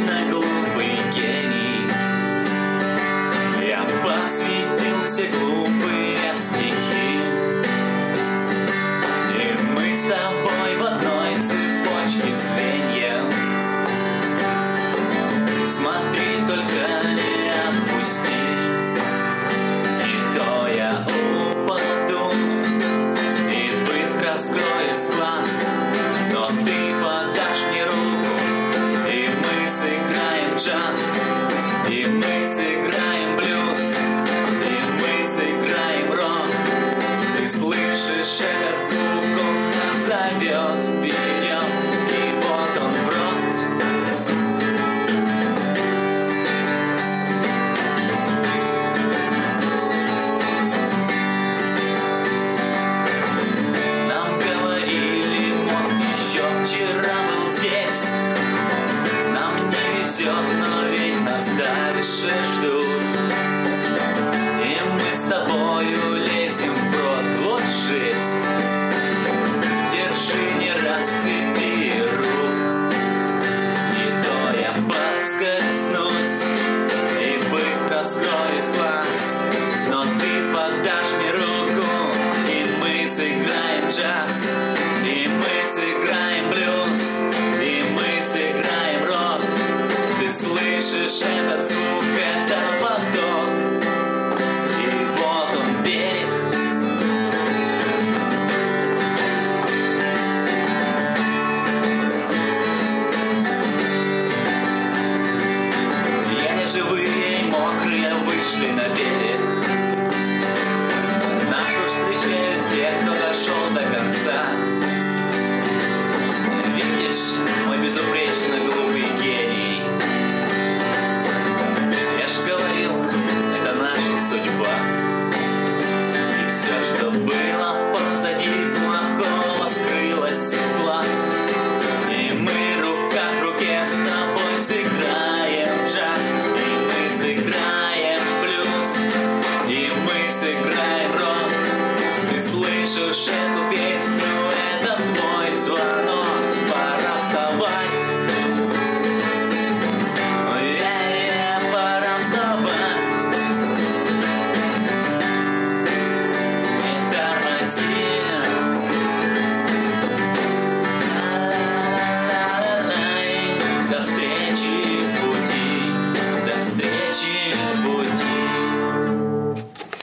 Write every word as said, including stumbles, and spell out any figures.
точно глупый гений. Я посвятил все глупые стихи, и мы с тобой в одной цепочке звеньев. Смотри, только не отпусти, и то я упаду и быстро скроюсь с глаз. Но ты подашь мне руку, и мы сыграем джаз, и мы сыграем блюз, и мы сыграем рок. Ты слышишь этот звук, он нас зовет вперед, и вот он брод. Нам говорили, мост еще вчера был здесь. Нам не везет, но ведь нас дальше ждут. И мы с тобою лезем в брод, вот жесть. Держи, не расцепи рук, не то я подскользнусь и быстро скроюсь глаз. Но ты подашь мне руку, и мы сыграем джаз, и мы сыграем блюз, и мы сыграем рок. Ты слышишь этот звук, это поток, и вот он берег. Еле живые и мокрые вышли на берег. Нашу встречают те, кто